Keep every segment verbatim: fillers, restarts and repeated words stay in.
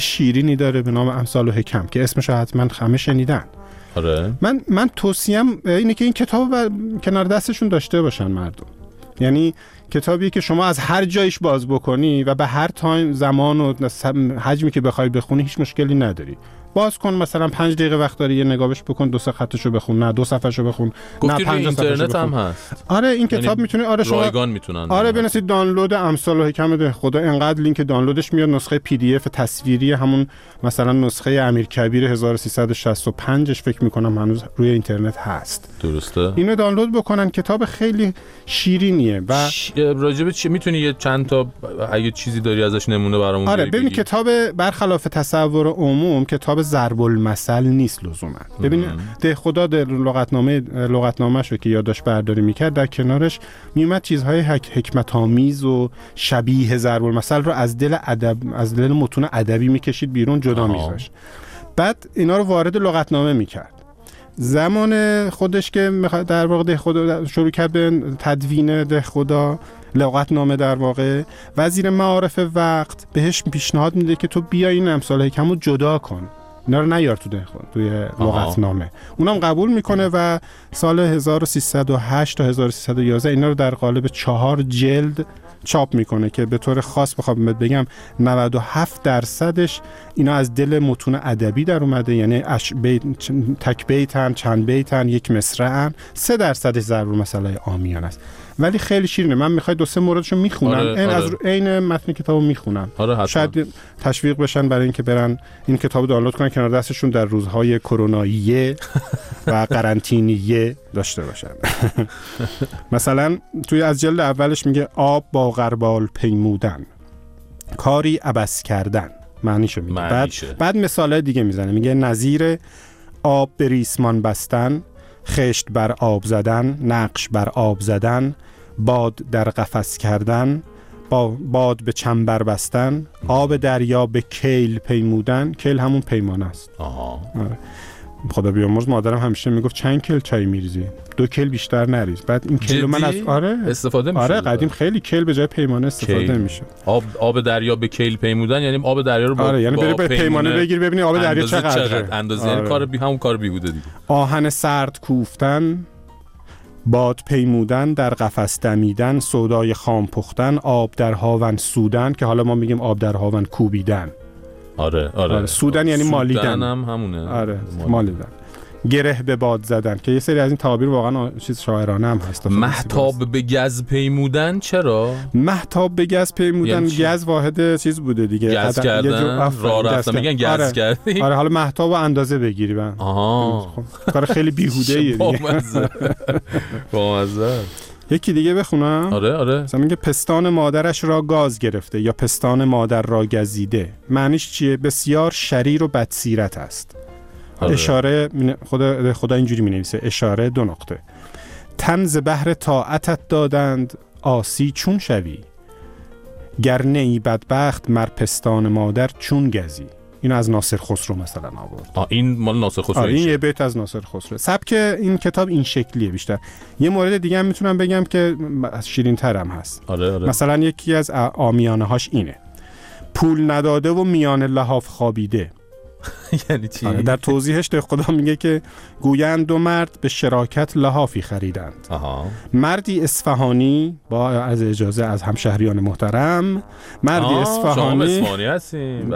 شیرینی داره به نام امثال و حکم که اسمش حتما همه شنیدن. آره. من من توصیه‌ام اینه که این کتابو کنار دستشون داشته باشن مردم. یعنی کتابی که شما از هر جایش باز بکنی و به هر تایم زمان و حجمی که بخوای بخونی هیچ مشکلی نداری. باز کن مثلا پنج دقیقه وقت داری یه نگاهش بکن، دو سه خطشو بخون، نه دو صفحه‌شو بخون، نه پنج اینترنت هم هست. آره این کتاب یعنی میتونی آره شما رایگان میتونن آره بنویسید دانلود امثال و حکم ده خدا، انقدر لینک دانلودش میاد، نسخه پی دی اف تصویری همون مثلا نسخه امیرکبیر هزار و سیصد و شصت و پنج ش فکر میکنم هنوز روی اینترنت هست. درسته. اینو دانلود بکنن، کتاب خیلی شیرینیه و ش... راجب چی میتونی یه چند تا اگه چیزی داری ازش نمونه برامون آره بگی؟ ببین کتاب برخلاف تصور عموم کتاب ضرب المثل نیست لزوما. ببین ده خدا در لغتنامه لغتنامه‌شو که یادداشت برداری میکرد در کنارش میومد چیزهای حک... حکمت آمیز و شبیه ضرب المثل رو از دل ادب از دل متون ادبی میکشید بیرون، جدا میذاشت، بعد اینا رو وارد لغتنامه میکرد. زمان خودش که در واقع ده خدا شروع کرد به تدوین ده خدا لغتنامه، در واقع وزیر معارف وقت بهش پیشنهاد میده که تو بیا این امثال حکم رو جدا کن، اینا رو نیار تو ده خود توی لغتنامه. اونم قبول میکنه و سال هزار و سیصد و هشت تا هزار و سیصد و یازده اینا رو در قالب چهار جلد چاپ میکنه که به طور خاص بخوام بگم نود و هفت درصدش اینا از دل متون ادبی در اومده، یعنی اش بیت، تک بیتن، چند بیتن، یک مصرعن، سه درصدش ضرب المثل عامیان است. ولی خیلی شیرینه. من میخوای دو سه موردشو میخونم، این آره، آره. از عین متن کتابو میخونم. آره شاید تشویق بشن برای اینکه برن این کتابو دانلود کنن کنار دستشون در روزهای کرونایی و قرنطینی داشته باشن. مثلا توی از جلد اولش میگه آب با غربال پیمودن، کاری عبث کردن، معنیشو میگه. بعد بعد مثالای دیگه میزنه، میگه نظیر آب به ریسمان بستن، خشت بر آب زدن، نقش بر آب زدن، باد در قفس کردن، با باد به چنبر بستن، آب دریا به کیل پیمودن. کیل همون پیمانه است. آها. آره. خدا بیامرز مادرم همیشه میگفت چند کیل چای میریزی؟ دو کیل بیشتر نریز. بعد این کیلو من از آره استفاده میشه. آره قدیم خیلی کیل به جای پیمانه استفاده کیل. میشه. آب آب دریا به کیل پیمودن یعنی آب دریا رو با آره یعنی بری به پیمانه بگیر ببینی آب دریا چقدره. چقدر اندازه آره. یعنی کار بی همون کار بیهوده دیگه. آهن سرد کوفتن، باد پیمودن، در قفس دمیدن، سودای خام پختن، آب در هاون سودن، که حالا ما میگیم آب در هاون کوبیدن. آره آره, آره. سودن یعنی مالیدن. هم همونه. آره مالیدن. گره به باد زدن، که یه سری از این تعابیر واقعا چیز شاعرانه هم هست. مهتاب به گز پیمودن چرا؟ مهتاب به گز پیمودن، گز واحد چیز بوده دیگه، گز کردن، راه رفتن، میگن گز آره. کردی. آره حالا مهتاب و اندازه بگیری بن. آها خب کار خیلی بیهوده ایه دیگه. بامزه بامزه. یکی دیگه بخونم. آره آره. مثلا میگه پستان مادرش را گاز گرفته یا پستان مادر را گزیده. معنیش چیه؟ بسیار شریر و بدسیرت است. آره. اشاره خدا خدا اینجوری می‌نویسه، اشاره دو نقطه. تن ز بهر طاعتت دادند، آسی چون شوی؟ گر نی بدبخت مر پستان مادر چون گزی. این از ناصر خسرو مثلا آورد. آه این مال ناصر خسرو. آره این یه بیت از ناصر خسرو. سبک این کتاب این شکلیه بیشتر. یه مورد دیگه هم میتونم بگم که شیرین‌تر هم هست. آره آره. مثلا یکی از عامیانه هاش اینه: پول نداده و میان لحاف خوابیده. یعنی چی؟ آره در توضیحش ده خدا میگه که گویند دو مرد به شراکت لحافی خریدند. آها. مردی اصفهانی، با از اجازه از همشهریان محترم، مردی اصفهانی، شما اصفهانی هستیم،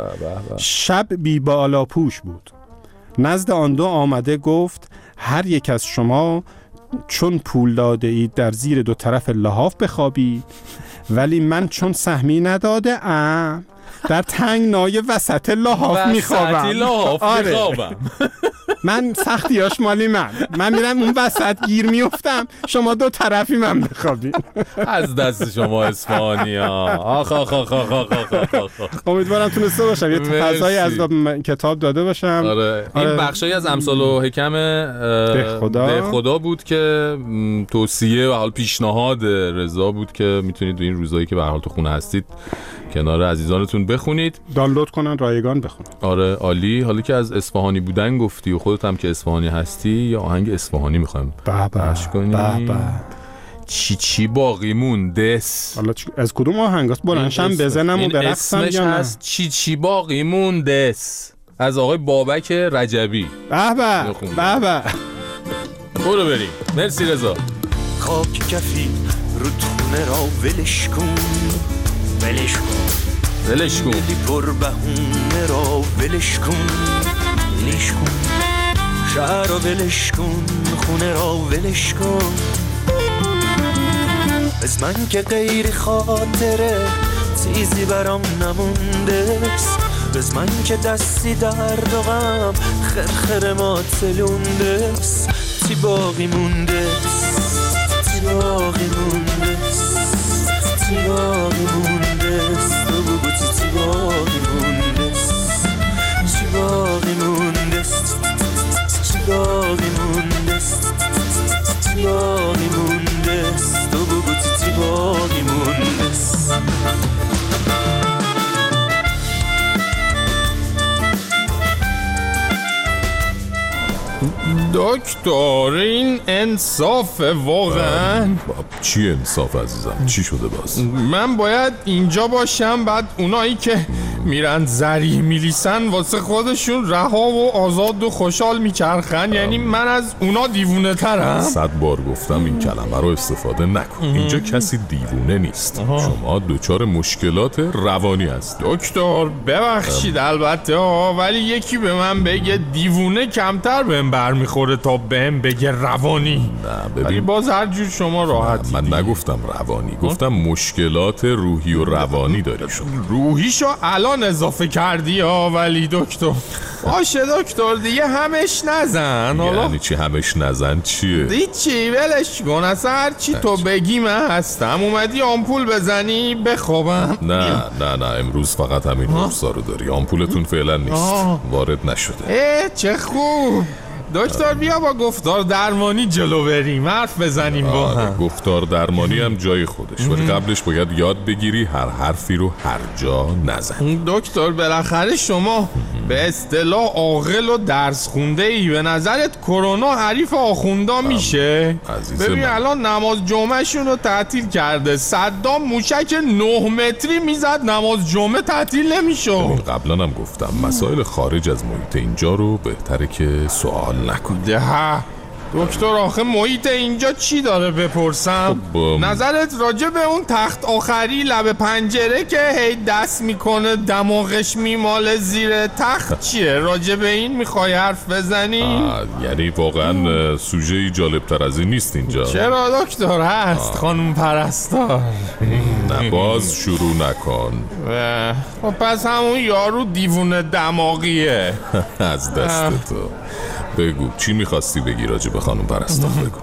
شب بی بالا پوش بود. نزد آن دو آمده گفت هر یک از شما چون پول داده اید در زیر دو طرف لحاف بخوابید، ولی من چون سهمی نداده ام در تنگنای وسط لحاف میخوابم. وسط لحاف آره. میخوابم. من سختیاش مالی من من میرم اون وسط گیر میافتم، شما دو طرفی من بخوابین. از دست شما اصفهانی‌ها. آخ آخ آخ آخ آخ آخ. امیدوارم تونسته باشم یه فضایی از کتاب داده باشم. آره. این آره. بخشی از امثال و حکم ده خدا. ده خدا بود که توصیه و حال پیشنهاد رضا بود که میتونید این روزایی که به هر حال تو خونه هستید کنار عزیزانتون بخونید، دانلود کنن، رایگان بخونن. آره عالی. حالا که از اصفهانی بودن گفتی و خودت هم که اصفهانی هستی، یا آهنگ اصفهانی میخوایم پخش کنیم. چی چی باقی موندس. حالا از کدوم آهنگاست؟ بلندشم بزنم و برقصم یا نه؟ اسمش هست چی چی باقی موندس از آقای بابک رجبی. به به به به. برو بریم. مرسی رضا. خاک کفی رودخونه را ولش کن ولش کن ولش کن دلی پر بهونه را ولش کن ولش کن شهر را ولش کن خونه را ولش کن از من که غیر خاطره چیزی برام نمونده از من که دستی درد و غم خرخر ما تلونده چی باقی مونده چی باقی مونده چی باقی مونده تو بگو چی چی باقی مونده چی باقی مونده چی باقی مونده چی باقی مونده تو بگو چی چی باقی مونده. دکتر این انصاف واقعا. چی انصاف عزیزم؟ چی شده باز؟ من باید اینجا باشم بعد اونایی که میرن زری میلیسن واسه خودشون رها و آزاد و خوشحال میچرخن، یعنی من از اونا دیوونه ترم؟ صد بار گفتم این کلمه رو استفاده نکن. اینجا کسی دیوونه نیست. آه. شما دچار مشکلات روانی هست. دکتر ببخشید البته ولی یکی به من بگه دیوونه کمتر بهم برمیخوره تا بهم بگه روانی. نه ببین ولی باز هر جور شما راحتی. من نگفتم روانی، گفتم مشکلات روحی و روانی داری شما. روحیشو الان اضافه کردی ها. ولی دکتر باشه دکتر دیگه همش نزن. حالا یعنی چی همش نزن چیه؟ هیچی ولش کن، اصلا هر چی تو بگی من هستم. اومدی آمپول بزنی بخوابم؟ نه نه نه امروز فقط همین قرصا رو داری. آمپولتون فعلا نیست. آه. وارد نشده. اه چه خوب. دکتر بیا با گفتار درمانی جلو بریم حرف بزنیم با هم. گفتار درمانی هم جای خودش ولی قبلش باید یاد بگیری هر حرفی رو هر جا نزن. دکتر بالاخره شما به اصطلاح عاقل و درس خونده ای، به نظرت کرونا حریف آخوندا میشه؟ ببین من. الان نماز جمعه شون رو تعطیل کرده. صدام موشک نه متری میزد نماز جمعه تعطیل نمیشه. قبلا هم گفتم مسائل خارج از محیط اینجا رو بهتره که سوال نکن. ده دکتر آخه محیط اینجا چی داره بپرسم؟ خب نظرت راجع به اون تخت آخری لب پنجره که هی دست میکنه دماغش میماله زیر تخت چیه؟ راجع به این میخوای حرف بزنی؟ یعنی واقعا سوژه جالب تر از این نیست اینجا. چرا دکتر هست آه. خانم پرستار. نه باز شروع نکن. خب پس همون یارو دیوونه دماغیه. از دست تو. بگو چی میخواستی بگی راجع به خانم پرستار؟ بگو.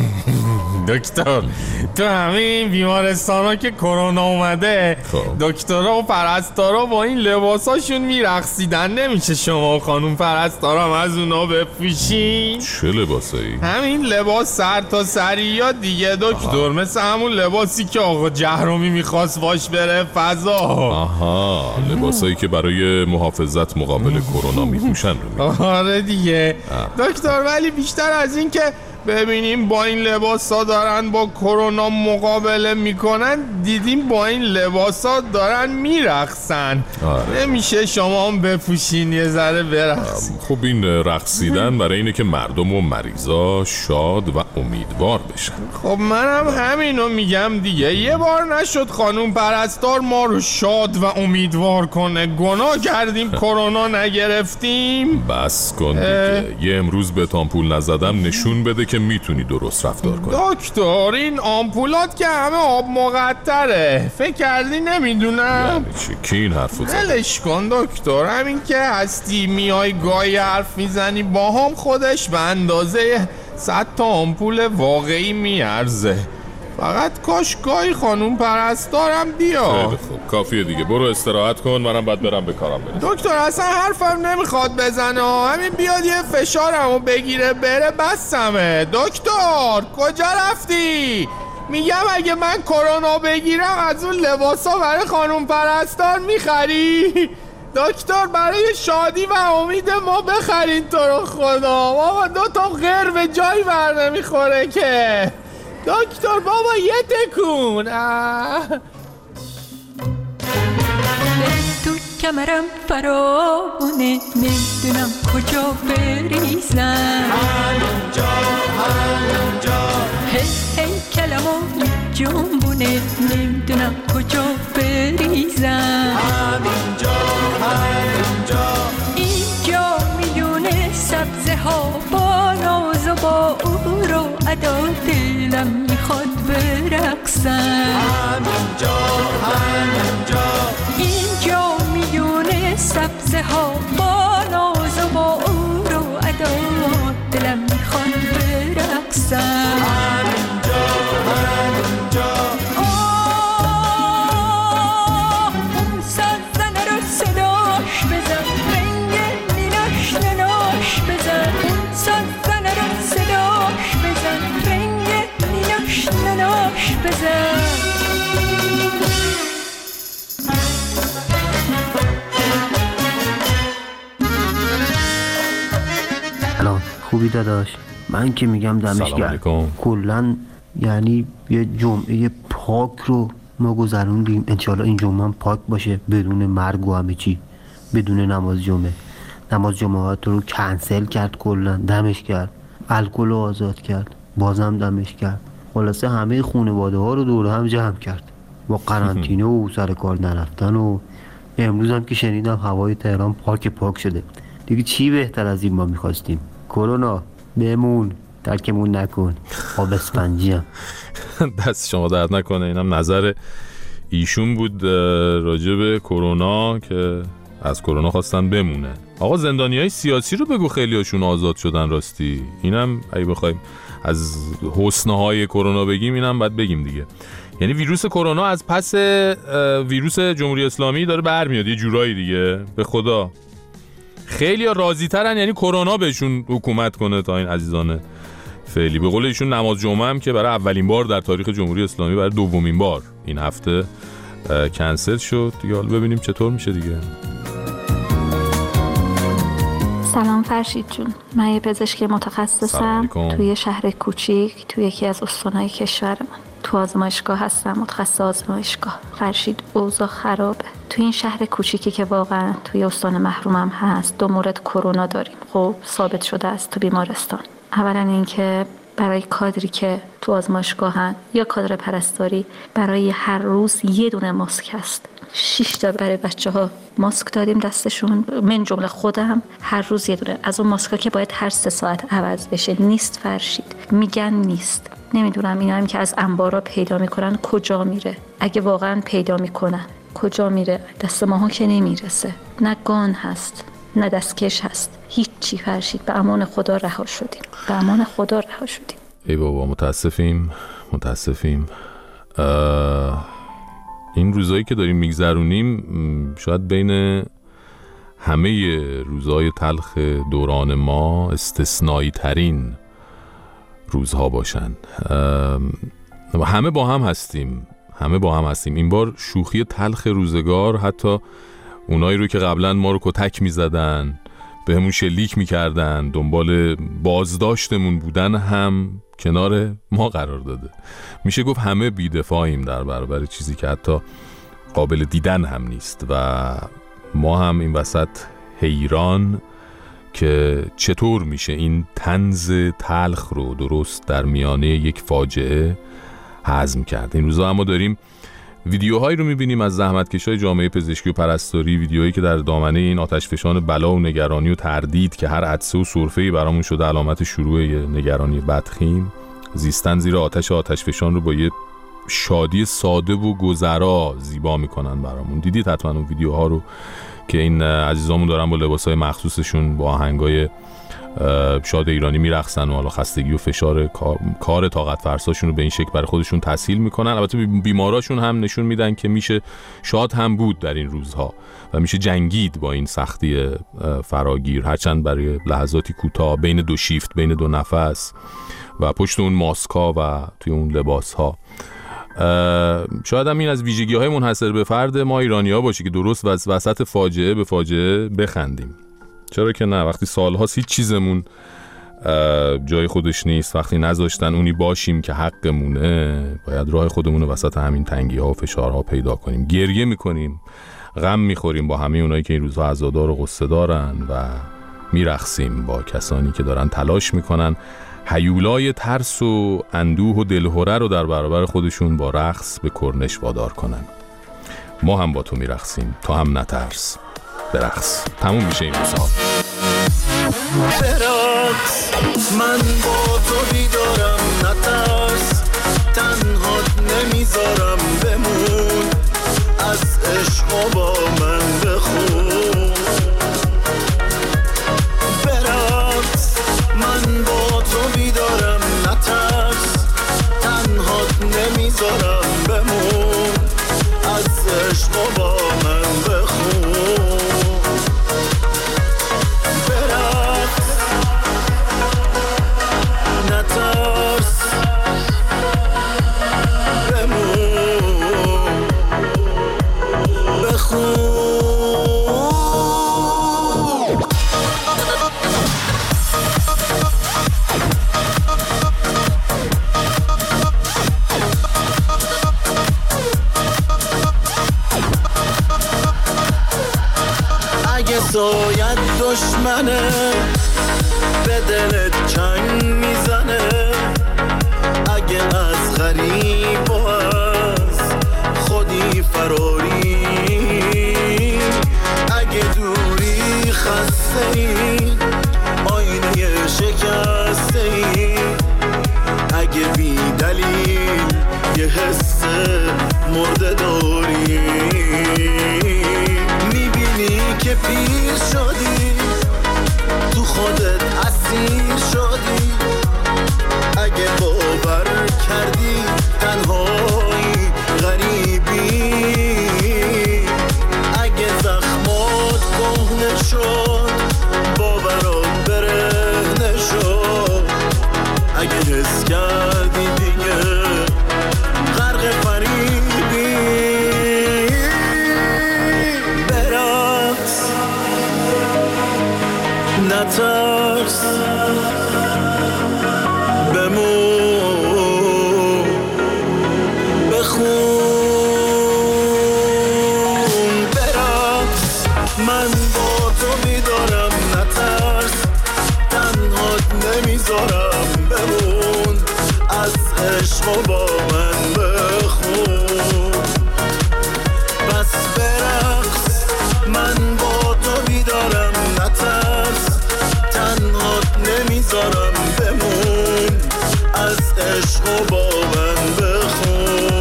دکتر تو همین بیمارستان ها که کرونا اومده دکترها و پرستارا با این لباساشون میرقصیدن، نمیشه شما و خانم پرستارم از اونا بپوشین؟ چه لباسایی؟ همین لباس سر تا سری یا دیگه دکتر. آها. مثل همون لباسی که آقا جهرومی میخواست باش بره فضا. آها لباسایی که برای محافظت مقابل کرونا میپوشن رو. آره دیگه دکتر. ولی بیشتر از این که ببینیم با این لباسا دارن با کرونا مقابله میکنن، دیدیم با این لباسا دارن میرقصن. آره. نمیشه شما هم بپوشین یه ذره برقصین؟ خب این رقصیدن برای اینه که مردم و مریضا شاد و امیدوار بشن. خب منم همینو میگم دیگه. یه بار نشد خانوم پرستار ما رو شاد و امیدوار کنه؟ گناه کردیم کرونا نگرفتیم؟ بس کن دیگه. یه امروز به آمپول نزدم نشون بده که میتونی درست رفتار کنی. دکتر این آمپولات که همه آب مقطره، فکر کردی نمیدونم؟ یعنی چی؟ کی این حرفو زد؟ ولش کن دکتر. همین که هستی میای گاهی حرف میزنی با هم خودش به اندازه صد تا آمپول واقعی میارزه. فقط کاش گاهی خانوم پرستارم بیا. خیلی خوب کافیه دیگه. برو استراحت کن منم باید برم به کارم برم. دکتر اصلا حرفم نمیخواد بزنه. همین بیاد یه فشارمو بگیره بره بسمه. دکتر کجا رفتی؟ میگم اگه من کرونا بگیرم از اون لباسا برای خانوم پرستار میخری؟ دکتر برای شادی و امید ما بخرین تو رو خدا. بابا دو تا غیر به جایی بر نمیخوره که. دکتر بابا یه تکون. تو کمرم فرامونه، نمیدونم کجا بریزم. همینجا همینجا هی هی کلمو جنبونه، نمیدونم کجا بریزم. همینجا همینجا اینجا میونه سبزه ها با ناز و با او رو ادا، دلم میخواد برقصم. همینجا همینجا اینجا میونه سبزه ها با ناز و با او رو ادا، دلم میخواد برقصم. همینجا همینجا آه اون سازنه رو صداش بزن، رنگ نیناش نناش بزن. اون سازنه رو صداش بزن، رنگ نیناش نناش بزن. سلام، خوبی داداش؟ من که میگم دمش سلام علیکم. کلن یعنی یه جمعه پاک رو ما گذروندیم، انشالله این جمعه هم پاک باشه، بدون مرگ و همه چی، بدون نماز جمعه. نماز جمعات رو کنسل کرد کلن، دمش کرد. الکل رو آزاد کرد، بازم دمش کرد. خلاصه همه خانواده ها رو دور هم جمع کرد با قرنطینه و سر کار نرفتن. و امروز هم که شنیدم هوای تهران پاک پاک شده. دیگه چی بهتر از این ما میخواستیم؟ کرونا بمون، ترکمون نکن. آب اسفنجی هم دست شما درد نکنه. اینم نظر ایشون بود راجع به کرونا که از کرونا خواستن بمونه. آقا زندانیای سیاسی رو بگو، خیلی هاشون آزاد شدن. راستی اینم اگه بخوایم از حسن‌های کرونا بگیم، اینم باید بگیم دیگه. یعنی ویروس کرونا از پس ویروس جمهوری اسلامی داره برمیاد یه جورایی دیگه. به خدا خیلی راضی ترن یعنی کرونا بهشون حکومت کنه تا این عزیزان فعلی. به قول ایشون نماز جمعه هم که برای اولین بار در تاریخ جمهوری اسلامی برای دومین بار این هفته کنسل شد دیگه. حالا ببینیم چطور میشه دیگه. سلام فرشید جون، من یه پزشک متخصصم توی شهر کوچیک توی یکی از استانهای کشور من. تو آزمایشگاه هستم، متخصص آزمایشگاه. فرشید اوضاع خرابه تو این شهر کوچیکی که واقعا توی استان محرومم هست. دو مورد کرونا داریم، خب ثابت شده است تو بیمارستان. اولا اینکه برای کادری که تو آزمایشگاهن یا کادر پرستاری برای هر روز یه دونه ماسک هست. شش تا برای بچه ها ماسک دادیم دستشون، من جمله خودم. هر روز یه دونه از اون ماسکا که باید هر سه ساعت عوض بشه. نیست فرشید، میگن نیست. نمیدونم اینا هم که از انبارا پیدا میکنن کجا میره. اگه واقعا پیدا میکنن کجا میره؟ دست ماها که نمیرسه. نه گان هست نه دستکش هست، هیچی فرشید. به امان خدا رها شدیم، به امان خدا رها شدیم. ای بابا متاسفیم متاسفیم. این روزایی که داریم میگذرونیم شاید بین همه روزهای تلخ دوران ما استثنایی ترین روزها باشن. همه با هم هستیم همه با هم هستیم این بار. شوخی تلخ روزگار، حتی اونایی رو که قبلا ما رو کتک میزدن، به همون شلیک میکردن، دنبال بازداشتمون بودن، هم کنار ما قرار داده. میشه گفت همه بی‌دفاعیم در برابر چیزی که حتی قابل دیدن هم نیست. و ما هم این وسط حیران که چطور میشه این طنز تلخ رو درست در میانه یک فاجعه هضم کرد. این روزا اما داریم ویدیوهایی رو میبینیم از زحمتکشای جامعه پزشکی و پرستاری، ویدیوهایی که در دامنه این آتشفشان بلا و نگرانی و تردید که هر عطسه و سرفه‌ای برامون شده علامت شروع نگرانی بدخیم، زیستن زیر آتش آتشفشان رو با یه شادی ساده و گذرا زیبا میکنن برامون. دیدید حتما اون ویدیوها رو که این عزیزامون دارن با لباسای مخصوصشون با آهنگای شاد ایرانی میرقصن و حالا خستگی و فشار کار, کار طاقت فرساشون رو به این شکل برای خودشون تسهیل میکنن. البته بیماراشون هم نشون میدن که میشه شاد هم بود در این روزها و میشه جنگید با این سختی فراگیر، هرچند برای لحظاتی کوتاه بین دو شیفت، بین دو نفس و پشت اون ماسکا و توی اون لباسها. شاید هم این از ویژگی‌های منحصر به فرد ما ایرانی‌ها باشه که درست وسط فاجعه به فاجعه بخندیم. چرا که نه؟ وقتی سال‌هاست هیچ چیزمون جای خودش نیست. وقتی نذاشتن اونی باشیم که حقمونه، باید راه خودمون رو وسط همین تنگی ها و فشارها پیدا کنیم. گریه میکنیم، غم میخوریم با همه اونایی که این روزها عزادار و غصه دارن و میرقصیم با کسانی که دارن تلاش میکنن هیولای ترس و اندوه و دلهره رو در برابر خودشون با رقص به کرنش وادار کنن. ما هم با تو میرقصیم، تو هم نترس، برقص. تموم میشه این روزها. برقص، من با تو بیدارم، نترس، تنهات نمیذارم، بمون، از عشق با من بخون. برقص، من با تو بیدارم، نترس، تنهات نمیذارم، بمون، از عشق با من بخون. سایت دشمنه، به دلت چنگ میزنه، اگه از غریب و از خودی فراری، اگه دوری خسته ای، آینه شکسته ای، اگه بی دلیل یه حس مرده داری، که پیر شدی، تو خودت اسیر شدی، اگه باور کردی تنهایی غریبی، اگه زخمات کهنه شد باورات برهنه شد، اگه حس کردی دیگه غرق فریبی، نترس، بمون، بخون، برقص، من با تو بیدارم، نترس، تنهات نمیذارم، بمون، از عشق با من بخون. بس برقص، من با تو بیدارم، نترس، تنهات نمیذارم، بمون، از عشق با من بخون.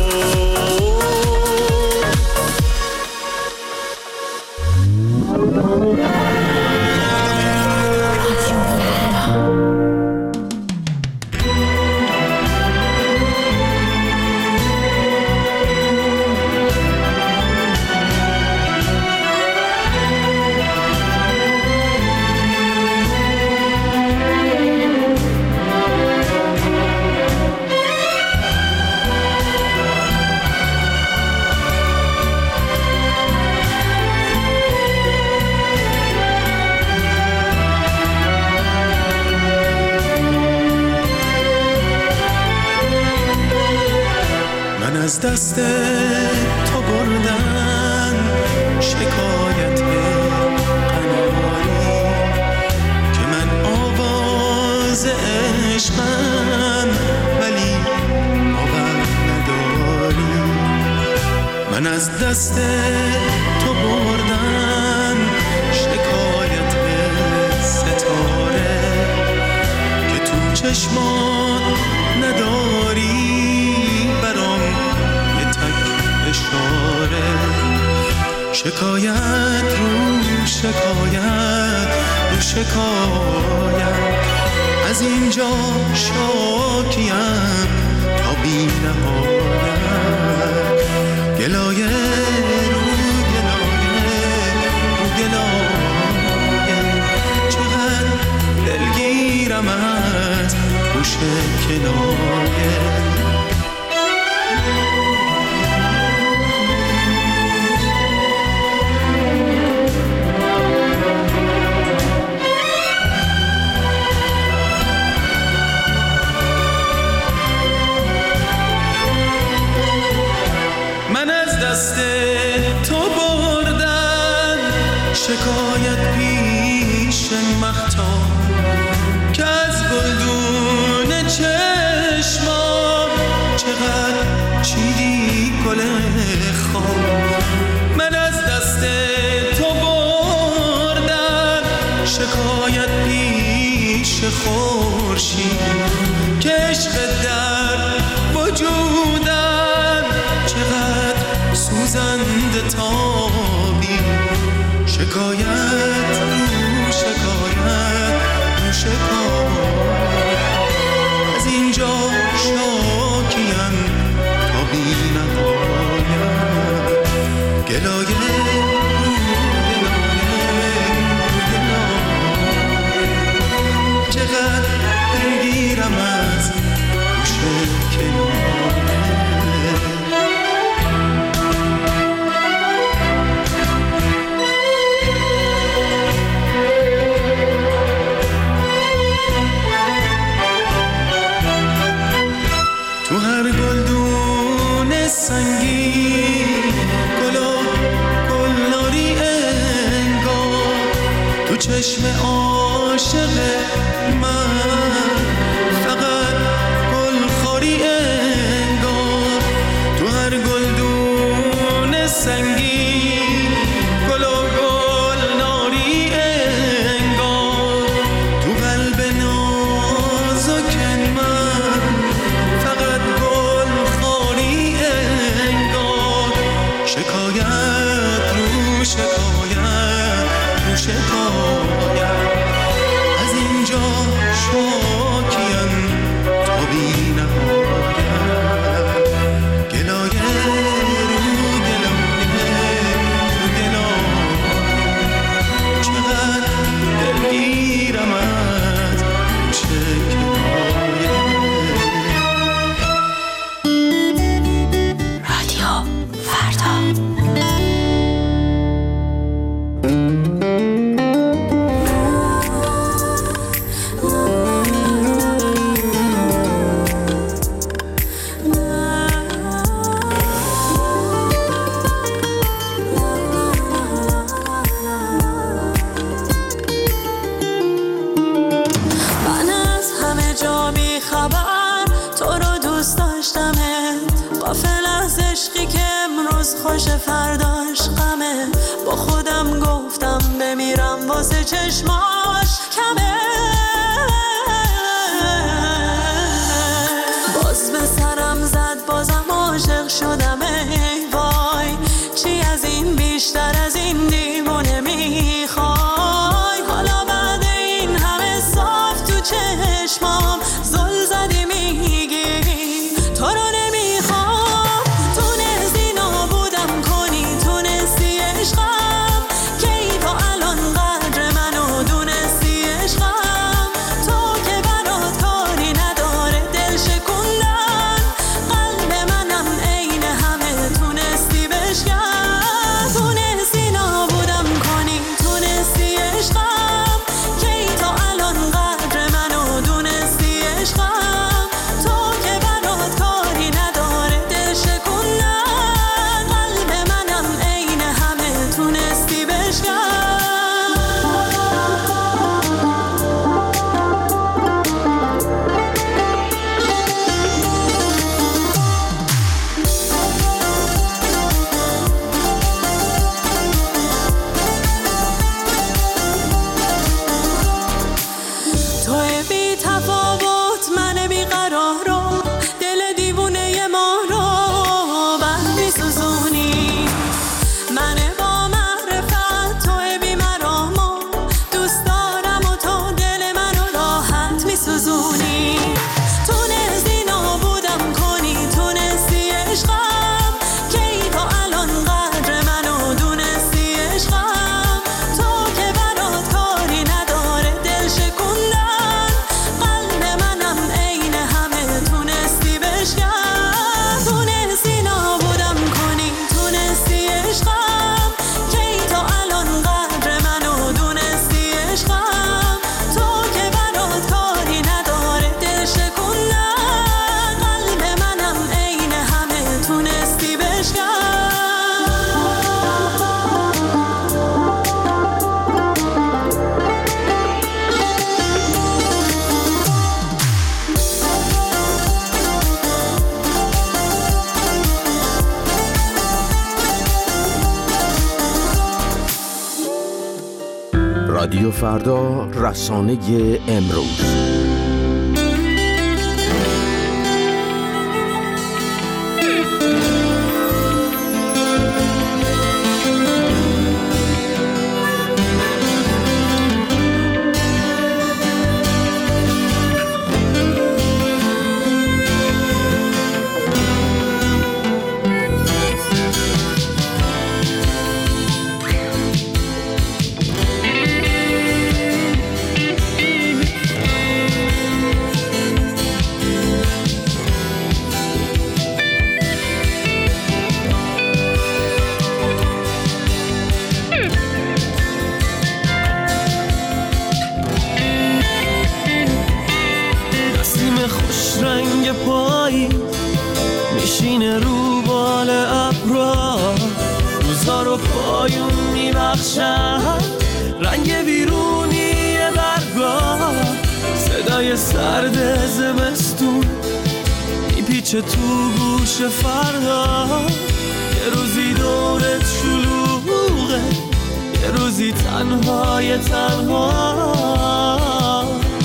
از دست تو بردن شکایت قناری، که من آواز عشقم ولی باور نداری. من از دست تو بردن شکایت ستاره، که تو چشمان نداری برام یه تک اشاره. شکایت رو شکایت رو شکایت، از اینجا شاکیم تا بی نهایت. گلایه رو گلایه رو گلایه، چقدر دلگیرم از گوش کنایه. شام که از گلدون چشمام چقدر چیدی گل خواب. من از دست تو بردم شکایت پیش خورشید که عشق در وجودم چقدر سوزنده تابی. شکایت رو شکایت رو شکایت از اینجا شاکیم تا بی نهایت. گلایه رو گلایه رو گلایه چقدر دلگیرم از گوشه کنایه. تو هر گلدون سنگین گلا گلناری انگار تو چشم عاشق من فقط گلخواری انگار. تو هر گلدون سنگین گلا گلناری انگار تو قلب نازک من فقط گلخواری انگار. شکایت رو شکایت رو شکایت از اینجا شاکیم تا بی نهایت. گلایه رو گلایه رو گلایه چقدر دلگیرم از گوشه کنایه. رادیو فردا. من از همه جا بی خبر تو رو دوست داشتمت. غافل از عشقی که امروز خوش فرداش غمه. با خودم گفتم بمیرم واسه چشماش کمه. باز به سرم زد بازم عاشق شدم. ای وای چی از این بیشتر از این دیوونه میخوای. حالا بعد این همه صاف تو چشمام زل زدی میگی تو رو نمیخوام. تونستی نابودم کنی تونستی عشقم کی تا الان قدر منو دونستی عشقم. رادیو فردا، رسانه امروز. میشینه رو بال ابرا، روزا رو پایون میبخشن، رنگ بیرونی برگا، صدای سرد زمستون میپیچه تو گوش فردا. یه روزی دورت شلوغه، یه روزی تنهای تنها،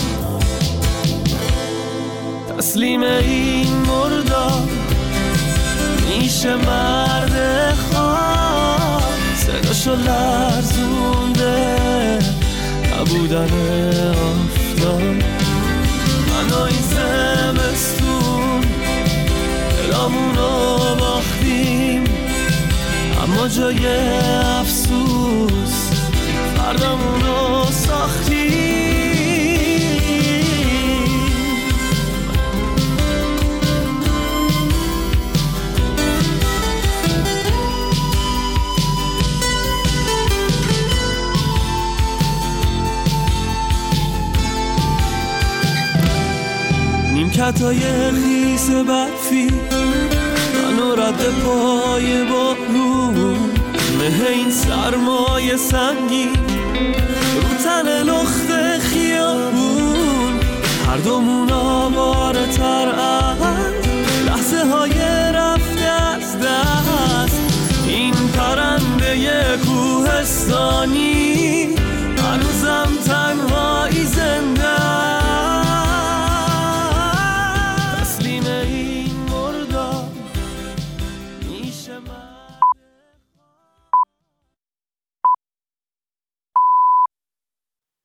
تسلیم این مردار میشه مرد خواه، صداشو لرزونده نبودن آفتاب. من و این زمستون دلامونو باختیم، اما جای افسوس فردامونو ساختیم. نیمکتای خیس برفی منو رد پای بارون، مه این سرمای سنگی رو تن لخت خیابون، هر دومون آواره تر از لحظه های رفته از دست. این پرنده کوهستانی